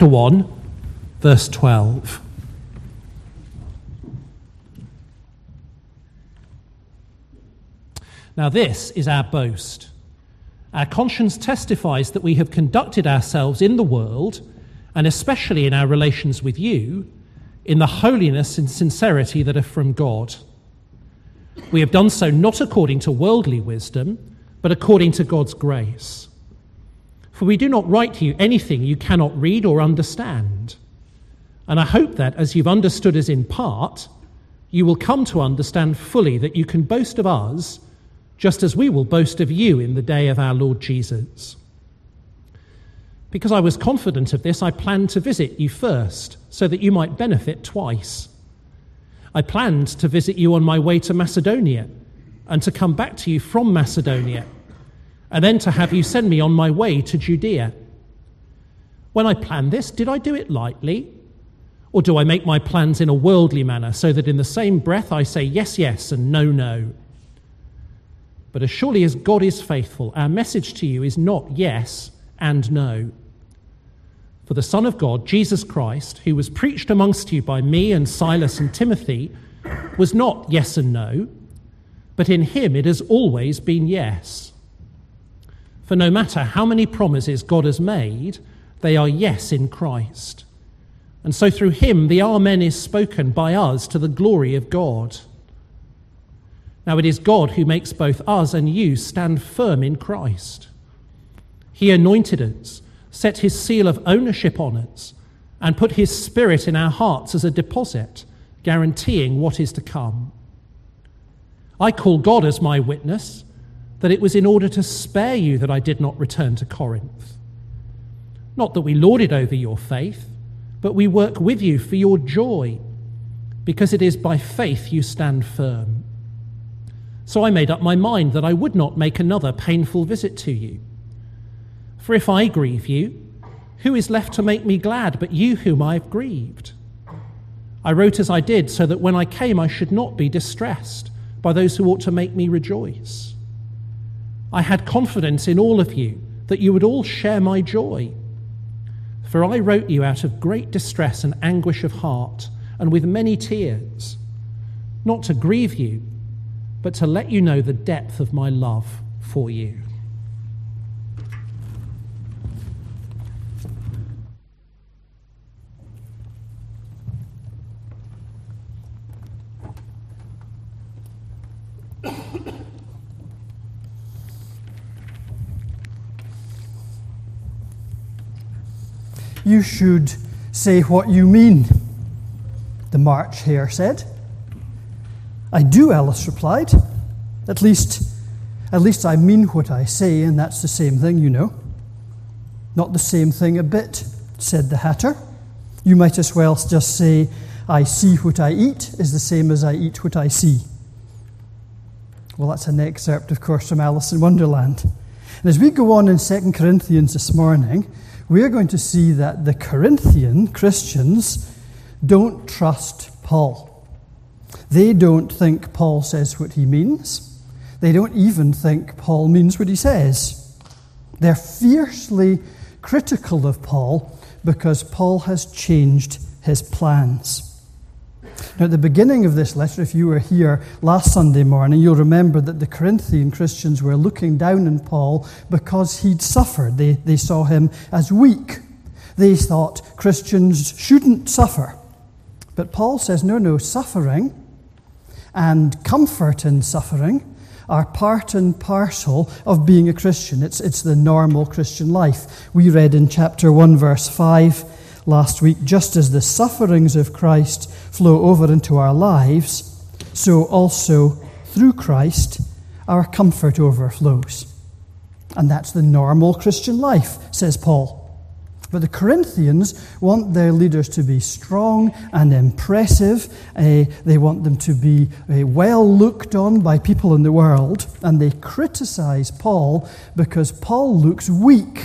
1, verse 12. Now this is our boast. Our conscience testifies that we have conducted ourselves in the world, and especially in our relations with you, in the holiness and sincerity that are from God. We have done so not according to worldly wisdom, but according to God's grace. For we do not write to you anything you cannot read or understand. And I hope that, as you've understood us in part, you will come to understand fully that you can boast of us, just as we will boast of you in the day of our Lord Jesus. Because I was confident of this, I planned to visit you first, so that you might benefit twice. I planned to visit you on my way to Macedonia, and to come back to you from Macedonia, and then to have you send me on my way to Judea. When I planned this, did I do it lightly? Or do I make my plans in a worldly manner, so that in the same breath I say yes, yes, and no, no? But as surely as God is faithful, our message to you is not yes and no. For the Son of God, Jesus Christ, who was preached amongst you by me and Silas and Timothy, was not yes and no, but in him it has always been yes. For no matter how many promises God has made, they are yes in Christ. And so through him the Amen is spoken by us to the glory of God. Now it is God who makes both us and you stand firm in Christ. He anointed us, set his seal of ownership on us, and put his Spirit in our hearts as a deposit, guaranteeing what is to come. I call God as my witness that it was in order to spare you that I did not return to Corinth. Not that we lorded over your faith, but we work with you for your joy, because it is by faith you stand firm. So I made up my mind that I would not make another painful visit to you. For if I grieve you, who is left to make me glad but you whom I have grieved? I wrote as I did so that when I came I should not be distressed by those who ought to make me rejoice. I had confidence in all of you that you would all share my joy. For I wrote you out of great distress and anguish of heart and with many tears, not to grieve you, but to let you know the depth of my love for you. You should say what you mean, the March Hare said. I do, Alice replied. At least I mean what I say, and that's the same thing, you know. Not the same thing a bit, said the Hatter. You might as well just say, I see what I eat is the same as I eat what I see. Well, that's an excerpt, of course, from Alice in Wonderland. And as we go on in 2 Corinthians this morning, we're going to see that the Corinthian Christians don't trust Paul. They don't think Paul says what he means. They don't even think Paul means what he says. They're fiercely critical of Paul because Paul has changed his plans. Now, at the beginning of this letter, if you were here last Sunday morning, you'll remember that the Corinthian Christians were looking down on Paul because he'd suffered. They saw him as weak. They thought Christians shouldn't suffer. But Paul says, no, suffering and comfort in suffering are part and parcel of being a Christian. It's the normal Christian life. We read in chapter 1, verse 5 last week, just as the sufferings of Christ flow over into our lives, so also through Christ our comfort overflows. And that's the normal Christian life, says Paul. But the Corinthians want their leaders to be strong and impressive. They want them to be well looked on by people in the world. And they criticize Paul because Paul looks weak.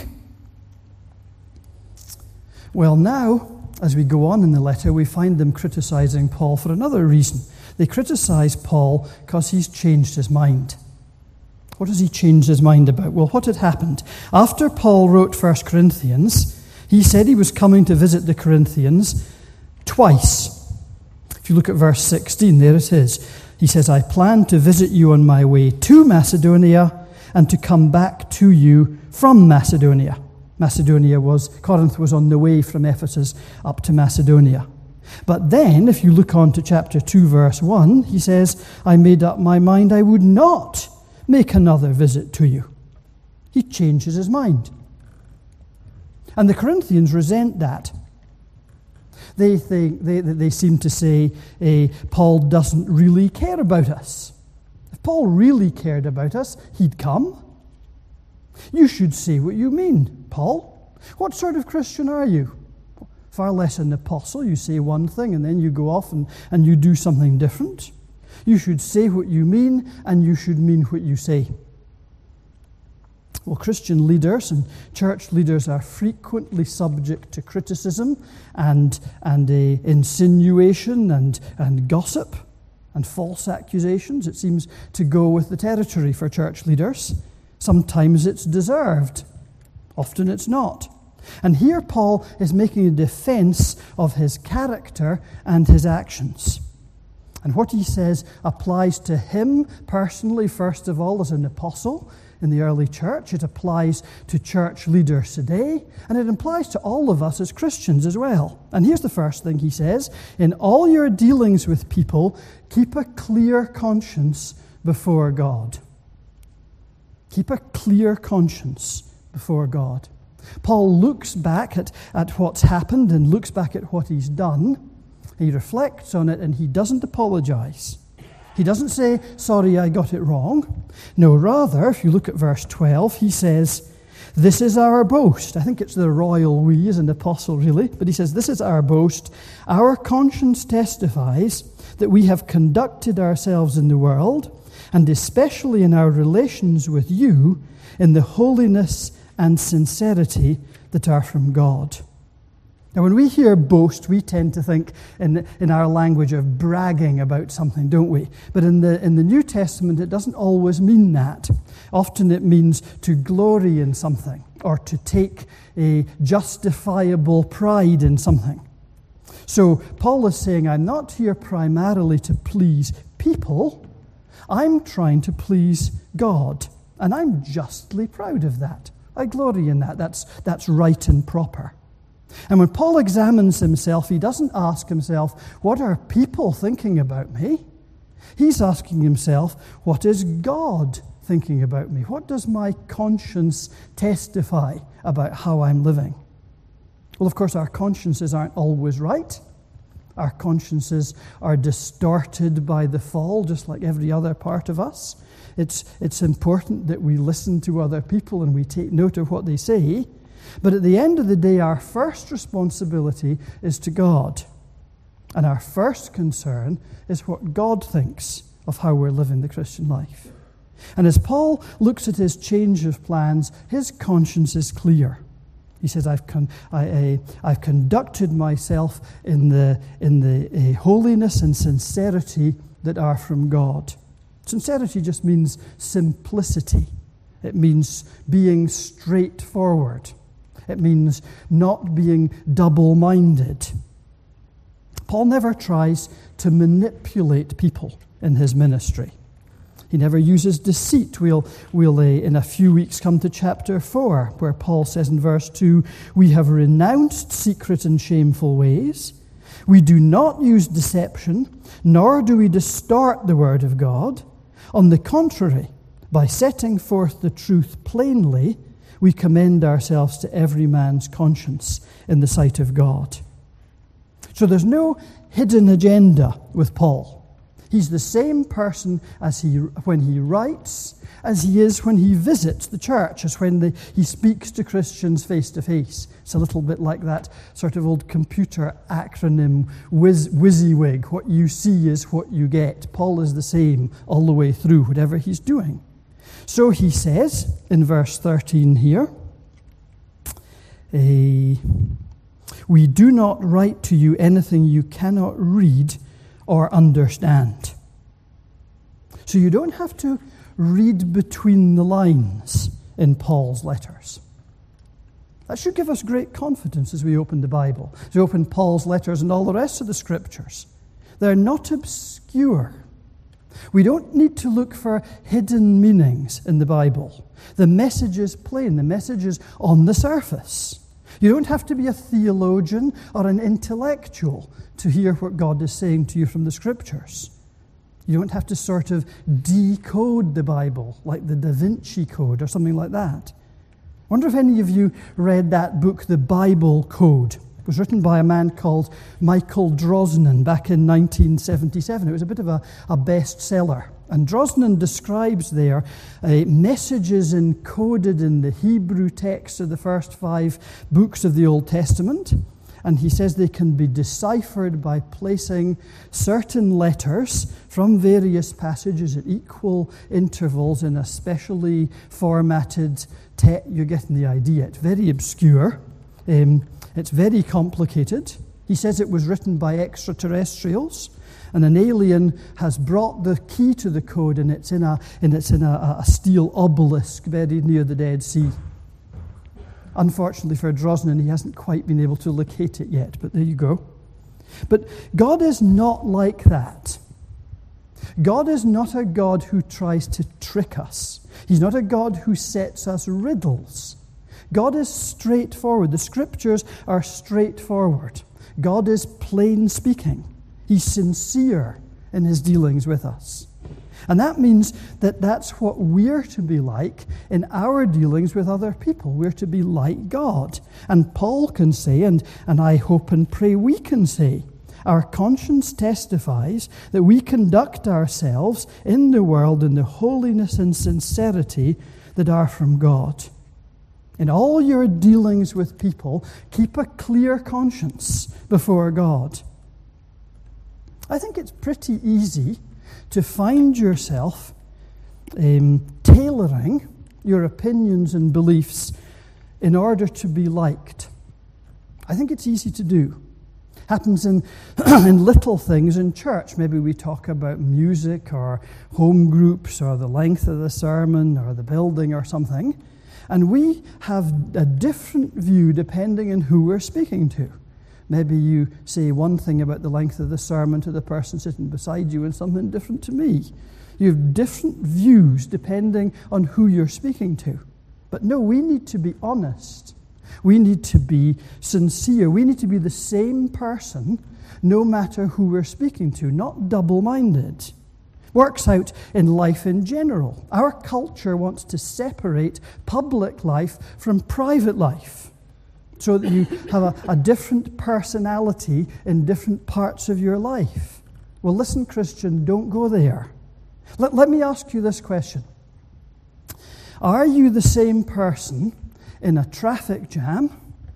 Well, now, as we go on in the letter, we find them criticizing Paul for another reason. They criticize Paul because he's changed his mind. What has he changed his mind about? Well, what had happened? After Paul wrote 1 Corinthians, He said he was coming to visit the Corinthians twice. If you look at verse 16, there it is. He says, I plan to visit you on my way to Macedonia and to come back to you from Macedonia. Corinth was on the way from Ephesus up to Macedonia. But then, if you look on to chapter 2, verse 1, he says, I made up my mind I would not make another visit to you. He changes his mind. And the Corinthians resent that. They seem to say, Paul doesn't really care about us. If Paul really cared about us, he'd come. You should say what you mean, Paul. What sort of Christian are you? Far less an apostle. You say one thing and then you go off and you do something different. You should say what you mean and you should mean what you say. Well, Christian leaders and church leaders are frequently subject to criticism and insinuation and gossip and false accusations. It seems to go with the territory for church leaders. Sometimes it's deserved. Often it's not. And here Paul is making a defense of his character and his actions. And what he says applies to him personally, first of all, as an apostle in the early church. It applies to church leaders today, and it applies to all of us as Christians as well. And here's the first thing he says: in all your dealings with people, keep a clear conscience before God. Keep a clear conscience before God. Paul looks back at what's happened and looks back at what he's done. He reflects on it and he doesn't apologize. He doesn't say, sorry, I got it wrong. No, rather, if you look at verse 12, he says, this is our boast. I think it's the royal we as an apostle, really. But he says, this is our boast. Our conscience testifies that we have conducted ourselves in the world, and especially in our relations with you, in the holiness and sincerity that are from God. Now, when we hear boast, we tend to think in our language of bragging about something, don't we? But in the New Testament, it doesn't always mean that. Often it means to glory in something or to take a justifiable pride in something. So Paul is saying, I'm not here primarily to please people. I'm trying to please God, and I'm justly proud of that. I glory in that. That's right and proper. And when Paul examines himself, he doesn't ask himself, what are people thinking about me? He's asking himself, what is God thinking about me? What does my conscience testify about how I'm living? Well, of course, our consciences aren't always right. Our consciences are distorted by the fall, just like every other part of us. It's important that we listen to other people and we take note of what they say. But at the end of the day, our first responsibility is to God. And our first concern is what God thinks of how we're living the Christian life. And as Paul looks at his change of plans, his conscience is clear. He says, I've conducted myself in the holiness and sincerity that are from God. Sincerity just means simplicity. It means being straightforward. It means not being double-minded. Paul never tries to manipulate people in his ministry. He never uses deceit. We'll in a few weeks come to chapter 4, where Paul says in verse 2, we have renounced secret and shameful ways. We do not use deception, nor do we distort the word of God. On the contrary, by setting forth the truth plainly, we commend ourselves to every man's conscience in the sight of God. So there's no hidden agenda with Paul. He's the same person when he writes as he is when he visits the church, as when he speaks to Christians face to face. It's a little bit like that sort of old computer acronym, WYSIWYG. What you see is what you get. Paul is the same all the way through, whatever he's doing. So he says in verse 13 here, we do not write to you anything you cannot read or understand. So you don't have to read between the lines in Paul's letters. That should give us great confidence as we open the Bible, as we open Paul's letters and all the rest of the Scriptures. They're not obscure. We don't need to look for hidden meanings in the Bible. The message is plain. The message is on the surface. You don't have to be a theologian or an intellectual to hear what God is saying to you from the Scriptures. You don't have to sort of decode the Bible like the Da Vinci Code or something like that. I wonder if any of you read that book, The Bible Code. It was written by a man called Michael Drosnin back in 1977. It was a bit of a bestseller. And Drosnin describes there messages encoded in the Hebrew text of the first 5 books of the Old Testament. And he says they can be deciphered by placing certain letters from various passages at equal intervals in a specially formatted text. You're getting the idea. It's very obscure. It's very complicated. He says it was written by extraterrestrials, and an alien has brought the key to the code, and it's in a steel obelisk buried near the Dead Sea. Unfortunately for Drosnin, he hasn't quite been able to locate it yet, but there you go. But God is not like that. God is not a God who tries to trick us. He's not a God who sets us riddles. God is straightforward. The Scriptures are straightforward. God is plain speaking. He's sincere in his dealings with us. And that means that that's what we're to be like in our dealings with other people. We're to be like God. And Paul can say, and I hope and pray we can say, our conscience testifies that we conduct ourselves in the world in the holiness and sincerity that are from God. In all your dealings with people, keep a clear conscience before God. I think it's pretty easy to find yourself tailoring your opinions and beliefs in order to be liked. I think it's easy to do. Happens in little things in church. Maybe we talk about music or home groups or the length of the sermon or the building or something. And we have a different view depending on who we're speaking to. Maybe you say one thing about the length of the sermon to the person sitting beside you and something different to me. You have different views depending on who you're speaking to. But no, we need to be honest. We need to be sincere. We need to be the same person no matter who we're speaking to, not double-minded. Works out in life in general. Our culture wants to separate public life from private life, so that you have a different personality in different parts of your life. Well, listen, Christian, don't go there. Let me ask you this question. Are you the same person in a traffic jam,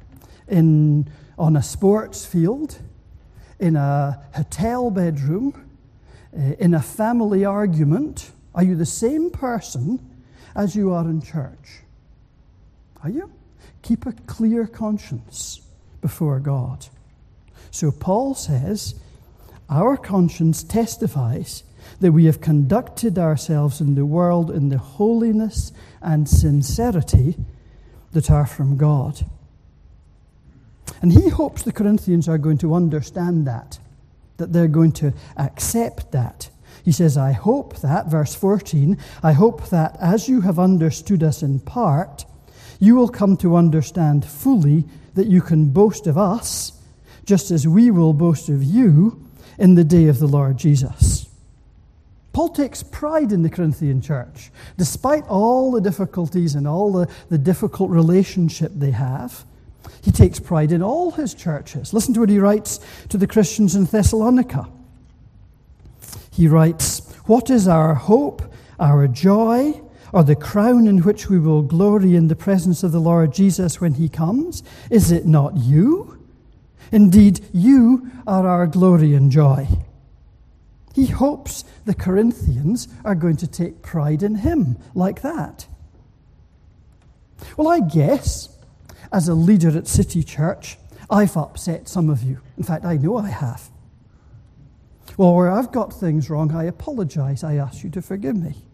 on a sports field, in a hotel bedroom, in a family argument? Are you the same person as you are in church? Are you? Keep a clear conscience before God. So Paul says, our conscience testifies that we have conducted ourselves in the world in the holiness and sincerity that are from God. And he hopes the Corinthians are going to understand that they're going to accept that. He says, I hope that, verse 14, I hope that as you have understood us in part, you will come to understand fully that you can boast of us, just as we will boast of you in the day of the Lord Jesus. Paul takes pride in the Corinthian church. Despite all the difficulties and all the difficult relationship they have, he takes pride in all his churches. Listen to what he writes to the Christians in Thessalonica. He writes, what is our hope, our joy, or the crown in which we will glory in the presence of the Lord Jesus when he comes? Is it not you? Indeed, you are our glory and joy. He hopes the Corinthians are going to take pride in him like that. Well, I guess, as a leader at City Church, I've upset some of you. In fact, I know I have. Well, where I've got things wrong, I apologize. I ask you to forgive me.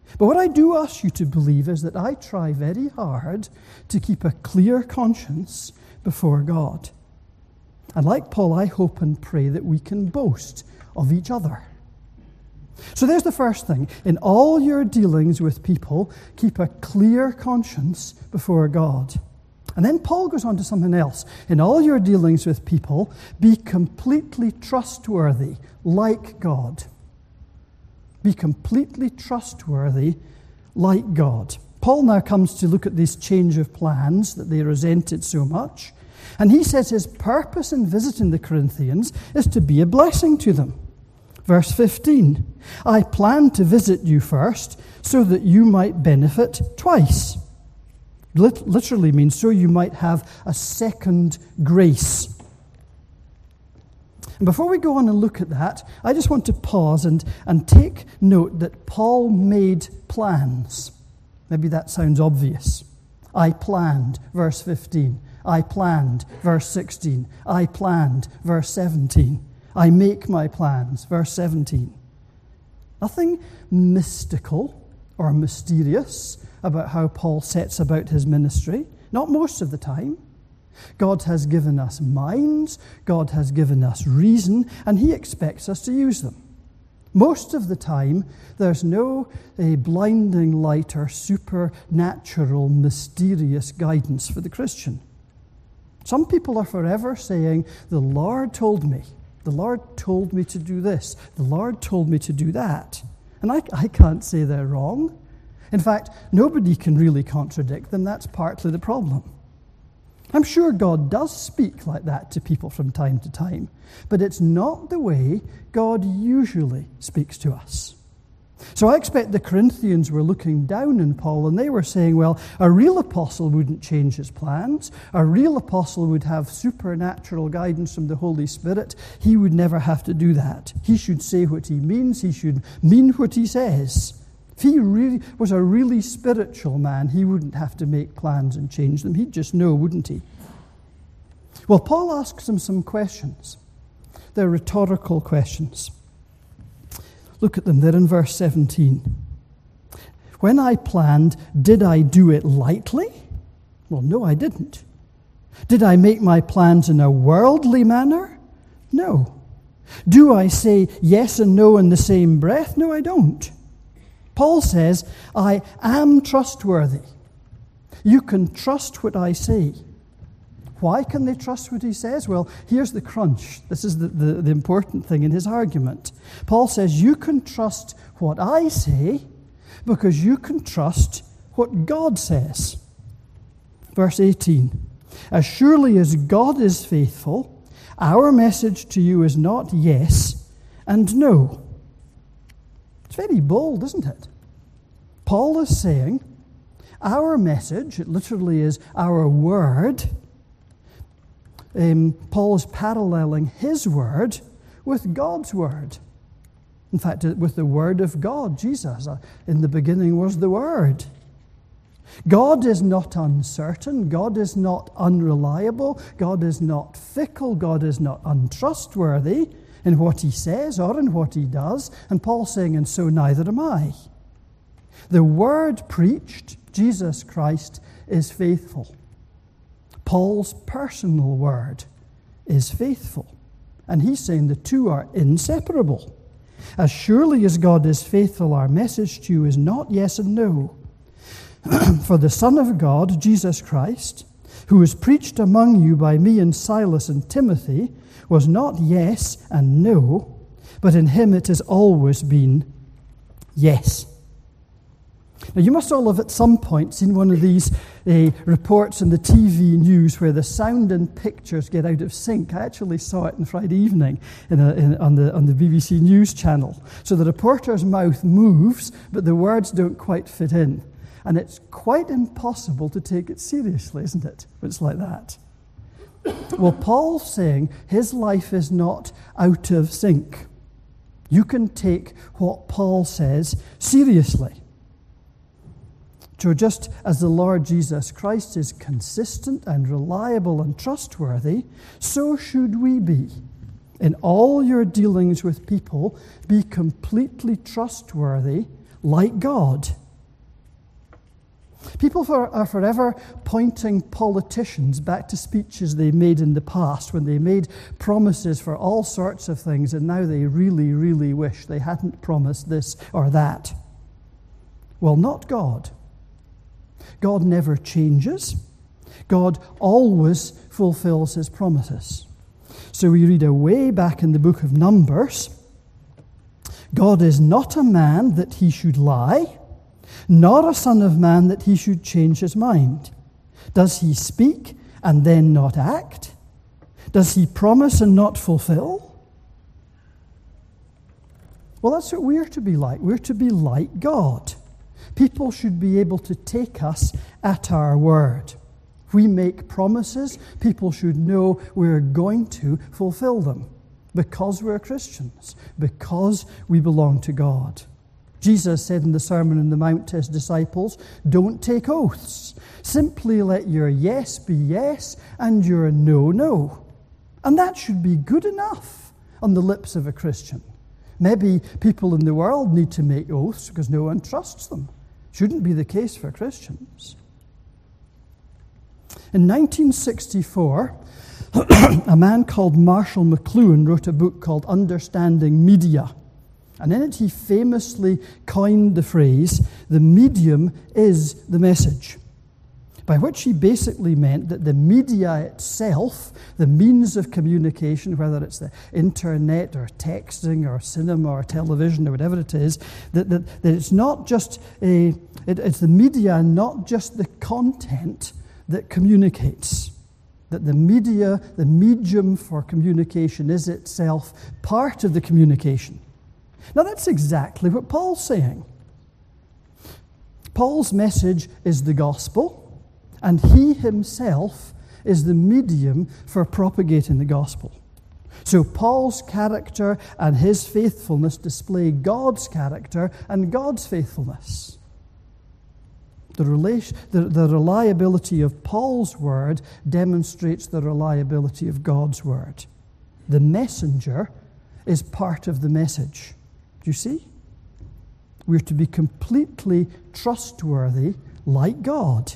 But what I do ask you to believe is that I try very hard to keep a clear conscience before God. And like Paul, I hope and pray that we can boast of each other. So there's the first thing. In all your dealings with people, keep a clear conscience before God. And then Paul goes on to something else. In all your dealings with people, be completely trustworthy like God. Be completely trustworthy like God. Paul now comes to look at this change of plans that they resented so much. And he says his purpose in visiting the Corinthians is to be a blessing to them. Verse 15, I planned to visit you first so that you might benefit twice. Literally means so you might have a second grace. And before we go on and look at that, I just want to pause and take note that Paul made plans. Maybe that sounds obvious. I planned, verse 15. I planned, verse 16. I planned, verse 17. I make my plans, verse 17. Nothing mystical or mysterious about how Paul sets about his ministry. Not most of the time. God has given us minds, God has given us reason, and he expects us to use them. Most of the time, there's no blinding light or supernatural, mysterious guidance for the Christian. Some people are forever saying, the Lord told me. The Lord told me to do this. The Lord told me to do that. And I can't say they're wrong. In fact, nobody can really contradict them. That's partly the problem. I'm sure God does speak like that to people from time to time, but it's not the way God usually speaks to us. So I expect the Corinthians were looking down on Paul and they were saying, well, a real apostle wouldn't change his plans. A real apostle would have supernatural guidance from the Holy Spirit. He would never have to do that. He should say what he means. He should mean what he says. If he really was a really spiritual man, he wouldn't have to make plans and change them. He'd just know, wouldn't he? Well, Paul asks him some questions. They're rhetorical questions. Look at them. They're in verse 17. When I planned, did I do it lightly? Well, no, I didn't. Did I make my plans in a worldly manner? No. Do I say yes and no in the same breath? No, I don't. Paul says, I am trustworthy. You can trust what I say. Why can they trust what he says? Well, here's the crunch. This is the important thing in his argument. Paul says, you can trust what I say because you can trust what God says. Verse 18, as surely as God is faithful, our message to you is not yes and no. It's very bold, isn't it? Paul is saying, our message, it literally is our word. Paul is paralleling his word with God's word. In fact, with the word of God, Jesus. In the beginning was the Word. God is not uncertain. God is not unreliable. God is not fickle. God is not untrustworthy in what he says or in what he does. And Paul's saying, and so neither am I. The word preached, Jesus Christ, is faithful. Paul's personal word is faithful. And he's saying the two are inseparable. As surely as God is faithful, our message to you is not yes and no. For the Son of God, Jesus Christ, who was preached among you by me and Silas and Timothy, was not yes and no, but in him it has always been yes. Now, you must all have at some point seen one of these reports in the TV news where the sound and pictures get out of sync. I actually saw it on Friday evening on the BBC News channel. So the reporter's mouth moves, but the words don't quite fit in. And it's quite impossible to take it seriously, isn't it, when it's like that? Well, Paul's saying his life is not out of sync. You can take what Paul says seriously. So just as the Lord Jesus Christ is consistent and reliable and trustworthy, so should we be. In all your dealings with people, be completely trustworthy like God. People are forever pointing politicians back to speeches they made in the past when they made promises for all sorts of things, and now they really, really wish they hadn't promised this or that. Well, not God. God never changes. God always fulfills his promises. So we read way back in the book of Numbers, God is not a man that he should lie, nor a son of man that he should change his mind. Does he speak and then not act? Does he promise and not fulfill? Well, that's what we're to be like. We're to be like God. People should be able to take us at our word. If we make promises, people should know we're going to fulfill them because we're Christians, because we belong to God. Jesus said in the Sermon on the Mount to his disciples, don't take oaths. Simply let your yes be yes and your no, no. And that should be good enough on the lips of a Christian. Maybe people in the world need to make oaths because no one trusts them. Shouldn't be the case for Christians. In 1964, a man called Marshall McLuhan wrote a book called Understanding Media. And in it he famously coined the phrase, the medium is the message. By which he basically meant that the media itself, the means of communication, whether it's the internet or texting or cinema or television or whatever it is, that it's not just it's the media, not just the content that communicates. That the media, the medium for communication is itself part of the communication. Now that's exactly what Paul's saying. Paul's message is the gospel, and he himself is the medium for propagating the gospel. So Paul's character and his faithfulness display God's character and God's faithfulness. The reliability of Paul's word demonstrates the reliability of God's word. The messenger is part of the message. Do you see? We're to be completely trustworthy like God.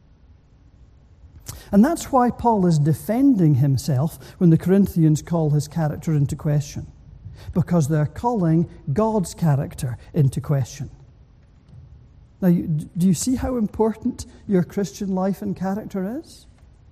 And that's why Paul is defending himself when the Corinthians call his character into question. Because they're calling God's character into question. Now, do you see how important your Christian life and character is?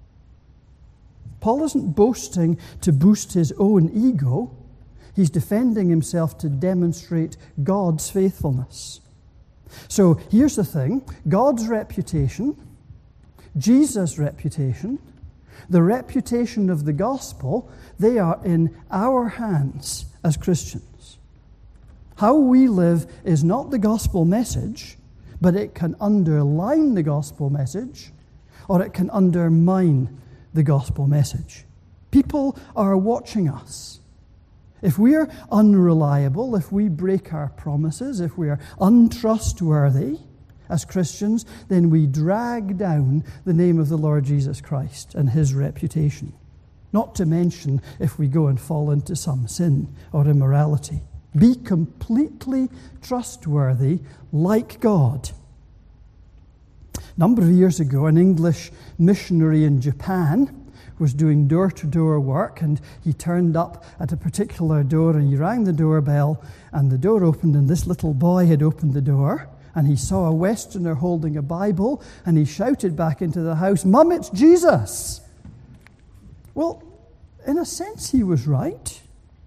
Paul isn't boasting to boost his own ego. He's defending himself to demonstrate God's faithfulness. So here's the thing. God's reputation, Jesus' reputation, the reputation of the gospel, they are in our hands as Christians. How we live is not the gospel message, but it can underline the gospel message, or it can undermine the gospel message. People are watching us. If we are unreliable, if we break our promises, if we are untrustworthy as Christians, then we drag down the name of the Lord Jesus Christ and his reputation. Not to mention if we go and fall into some sin or immorality. Be completely trustworthy like God. A number of years ago, an English missionary in Japan was doing door-to-door work, and he turned up at a particular door and he rang the doorbell, and the door opened, and this little boy had opened the door, and he saw a Westerner holding a Bible, and he shouted back into the house, "Mum, it's Jesus!" Well, in a sense, he was right.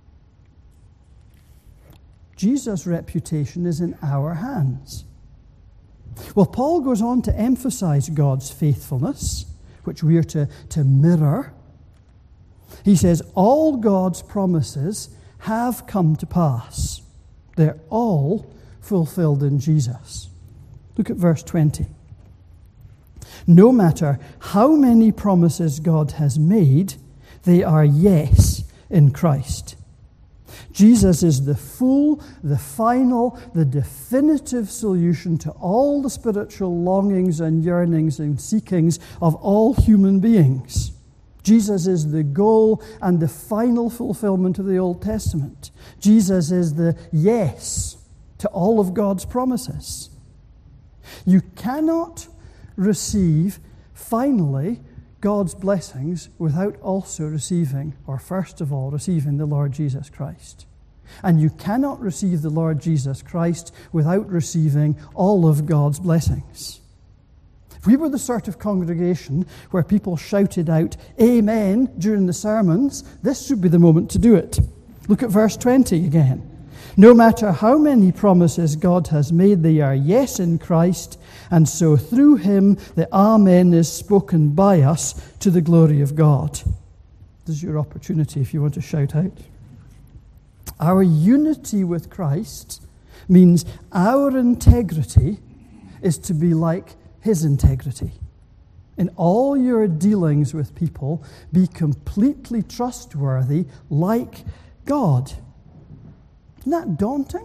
Jesus' reputation is in our hands. Well, Paul goes on to emphasize God's faithfulness, which we are to mirror. He says, all God's promises have come to pass. They're all fulfilled in Jesus. Look at verse 20. No matter how many promises God has made, they are yes in Christ. Jesus is the full, the final, the definitive solution to all the spiritual longings and yearnings and seekings of all human beings. Jesus is the goal and the final fulfillment of the Old Testament. Jesus is the yes to all of God's promises. You cannot receive, finally, God's blessings without also receiving, or first of all, receiving the Lord Jesus Christ. And you cannot receive the Lord Jesus Christ without receiving all of God's blessings. If we were the sort of congregation where people shouted out "Amen" during the sermons, this should be the moment to do it. Look at verse 20 again. No matter how many promises God has made, they are yes in Christ, and so through him the Amen is spoken by us to the glory of God. This is your opportunity if you want to shout out. Our unity with Christ means our integrity is to be like his integrity. In all your dealings with people, be completely trustworthy like God. Isn't that daunting?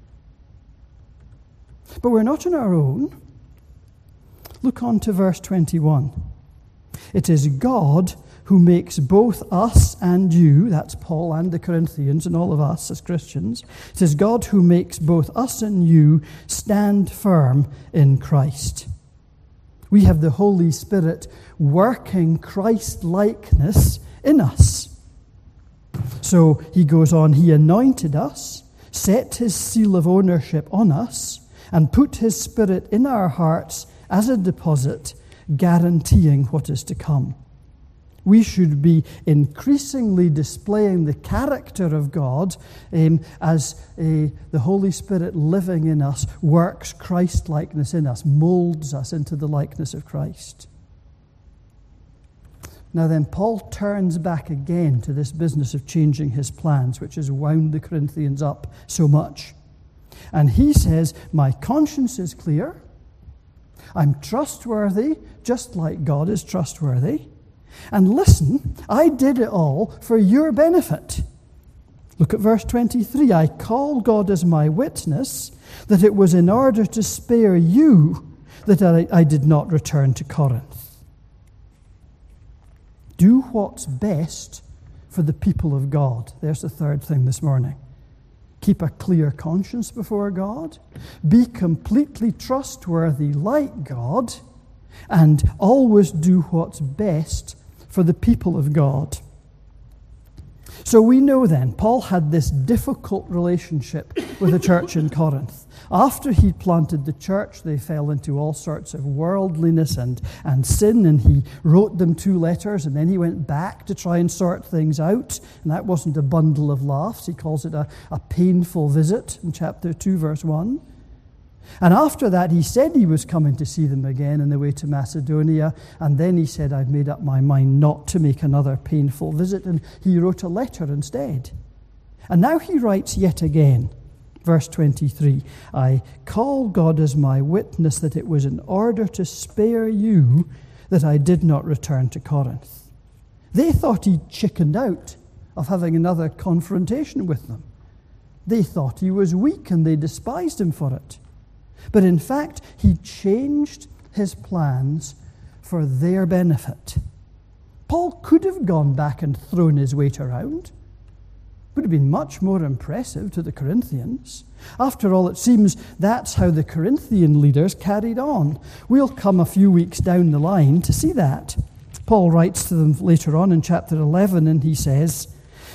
But we're not on our own. Look on to verse 21. It is God who makes both us and you, that's Paul and the Corinthians and all of us as Christians, it is God who makes both us and you stand firm in Christ. We have the Holy Spirit working Christ-likeness in us. So he goes on, he anointed us, set his seal of ownership on us, and put his Spirit in our hearts as a deposit, guaranteeing what is to come. We should be increasingly displaying the character of God as the Holy Spirit living in us works Christ-likeness in us, molds us into the likeness of Christ. Now then, Paul turns back again to this business of changing his plans, which has wound the Corinthians up so much. And he says, my conscience is clear. I'm trustworthy, just like God is trustworthy. And listen, I did it all for your benefit. Look at verse 23. I call God as my witness that it was in order to spare you that I did not return to Corinth. Do what's best for the people of God. There's the third thing this morning. Keep a clear conscience before God. Be completely trustworthy like God. And always do what's best for the people of God. So we know then, Paul had this difficult relationship with the church in Corinth. After he planted the church, they fell into all sorts of worldliness and sin, and he wrote them 2 letters, and then he went back to try and sort things out, and that wasn't a bundle of laughs. He calls it a painful visit in chapter 2, verse 1. And after that, he said he was coming to see them again on the way to Macedonia. And then he said, I've made up my mind not to make another painful visit. And he wrote a letter instead. And now he writes yet again, verse 23, I call God as my witness that it was in order to spare you that I did not return to Corinth. They thought he'd chickened out of having another confrontation with them. They thought he was weak and they despised him for it. But in fact, he changed his plans for their benefit. Paul could have gone back and thrown his weight around. Would have been much more impressive to the Corinthians. After all, it seems that's how the Corinthian leaders carried on. We'll come a few weeks down the line to see that. Paul writes to them later on in chapter 11, and he says,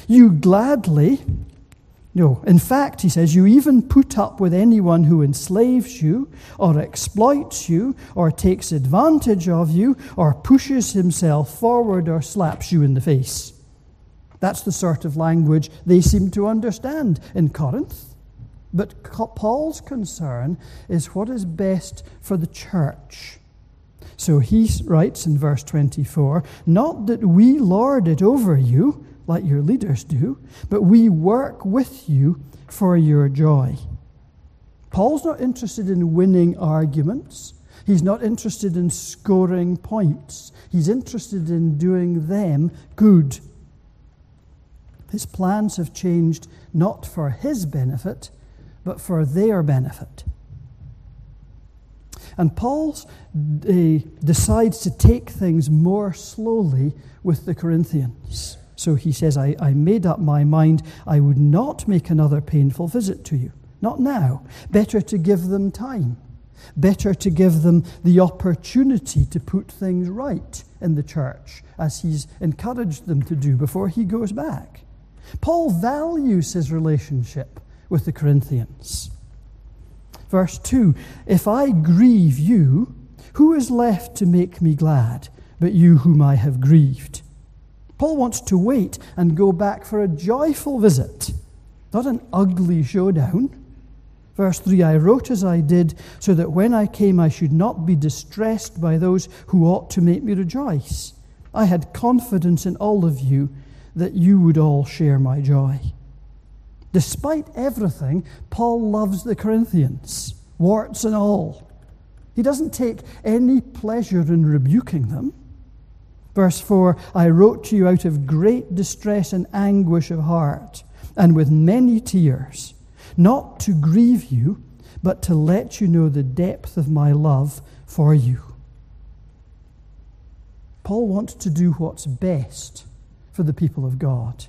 in fact, he says, you even put up with anyone who enslaves you or exploits you or takes advantage of you or pushes himself forward or slaps you in the face. That's the sort of language they seem to understand in Corinth. But Paul's concern is what is best for the church. So he writes in verse 24, not that we lord it over you, like your leaders do, but we work with you for your joy. Paul's not interested in winning arguments. He's not interested in scoring points. He's interested in doing them good. His plans have changed not for his benefit, but for their benefit. And Paul decides to take things more slowly with the Corinthians. So he says, I made up my mind I would not make another painful visit to you. not now. Better to give them time. Better to give them the opportunity to put things right in the church, as he's encouraged them to do before he goes back. Paul values his relationship with the Corinthians. Verse 2, if I grieve you, who is left to make me glad but you whom I have grieved? Paul wants to wait and go back for a joyful visit, not an ugly showdown. Verse 3, I wrote as I did, so that when I came I should not be distressed by those who ought to make me rejoice. I had confidence in all of you that you would all share my joy. Despite everything, Paul loves the Corinthians, warts and all. He doesn't take any pleasure in rebuking them. Verse 4, I wrote to you out of great distress and anguish of heart, and with many tears, not to grieve you, but to let you know the depth of my love for you. Paul wants to do what's best for the people of God.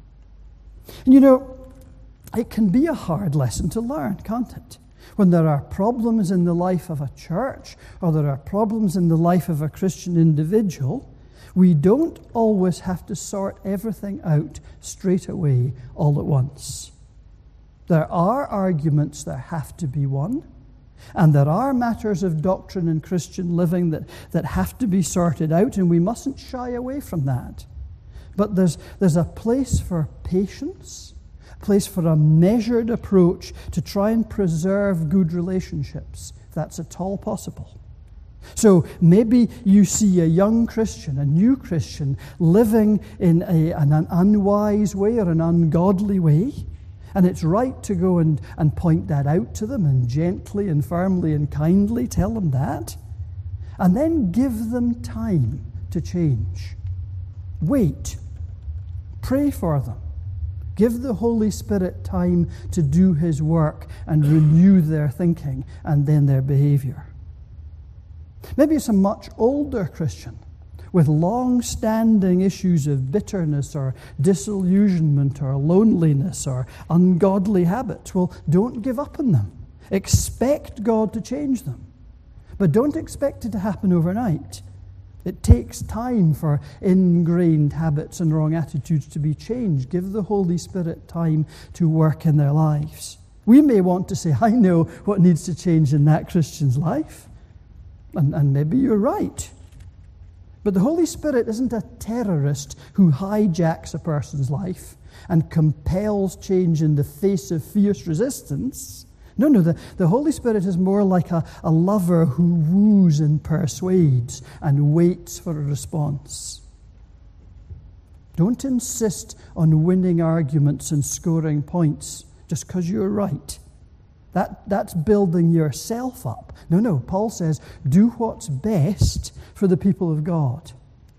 And you know, it can be a hard lesson to learn, can't it? When there are problems in the life of a church, or there are problems in the life of a Christian individual, we don't always have to sort everything out straight away all at once. There are arguments that have to be won, and there are matters of doctrine and Christian living that have to be sorted out, and we mustn't shy away from that. But there's a place for patience, a place for a measured approach to try and preserve good relationships, if that's at all possible. So maybe you see a young Christian, a new Christian, living in an unwise way or an ungodly way, and it's right to go and point that out to them and gently and firmly and kindly tell them that, and then give them time to change. Wait. Pray for them. Give the Holy Spirit time to do his work and renew their thinking and then their behavior. Maybe it's a much older Christian with long-standing issues of bitterness or disillusionment or loneliness or ungodly habits. Well, don't give up on them. Expect God to change them. But don't expect it to happen overnight. It takes time for ingrained habits and wrong attitudes to be changed. Give the Holy Spirit time to work in their lives. We may want to say, I know what needs to change in that Christian's life. And maybe you're right. But the Holy Spirit isn't a terrorist who hijacks a person's life and compels change in the face of fierce resistance. No, the Holy Spirit is more like a lover who woos and persuades and waits for a response. Don't insist on winning arguments and scoring points just because you're right. That's building yourself up. No, Paul says, do what's best for the people of God.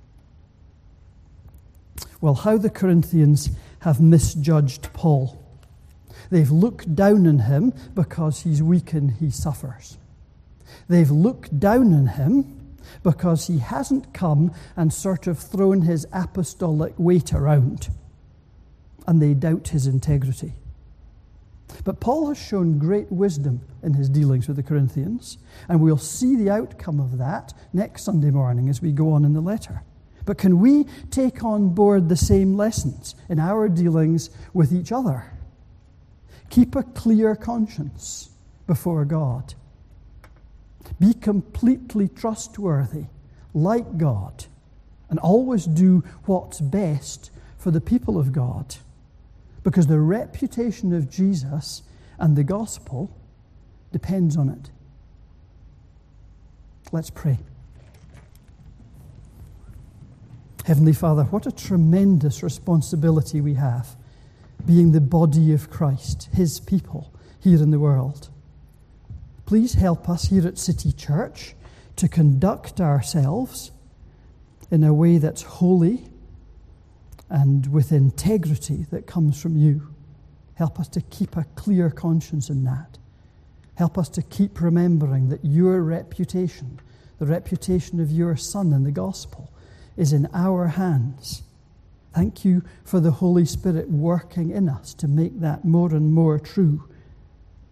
Well, how the Corinthians have misjudged Paul. They've looked down on him because he's weak and he suffers. They've looked down on him because he hasn't come and sort of thrown his apostolic weight around. And they doubt his integrity. But Paul has shown great wisdom in his dealings with the Corinthians, and we'll see the outcome of that next Sunday morning as we go on in the letter. But can we take on board the same lessons in our dealings with each other? Keep a clear conscience before God. Be completely trustworthy, like God, and always do what's best for the people of God. Because the reputation of Jesus and the gospel depends on it. Let's pray. Heavenly Father, what a tremendous responsibility we have, being the body of Christ, his people here in the world. Please help us here at City Church to conduct ourselves in a way that's holy and with integrity that comes from you. Help us to keep a clear conscience in that. Help us to keep remembering that your reputation, the reputation of your Son in the gospel, is in our hands. Thank you for the Holy Spirit working in us to make that more and more true.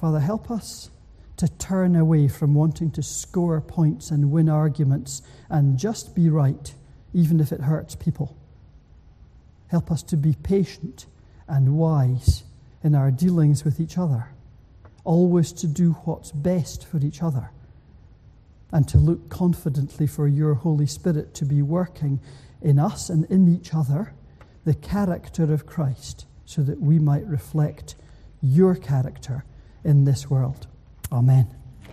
Father, help us to turn away from wanting to score points and win arguments and just be right, even if it hurts people. Help us to be patient and wise in our dealings with each other, always to do what's best for each other, and to look confidently for your Holy Spirit to be working in us and in each other the character of Christ, so that we might reflect your character in this world. Amen.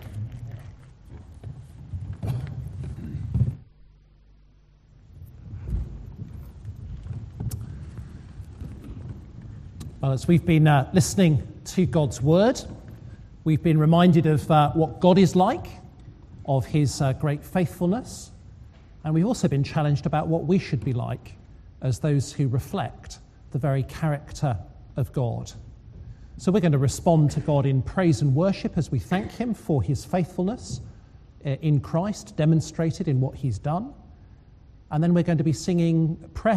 Well, as we've been listening to God's word, we've been reminded of what God is like, of his great faithfulness, and we've also been challenged about what we should be like as those who reflect the very character of God. So we're going to respond to God in praise and worship as we thank him for his faithfulness in Christ, demonstrated in what he's done. And then we're going to be singing prayer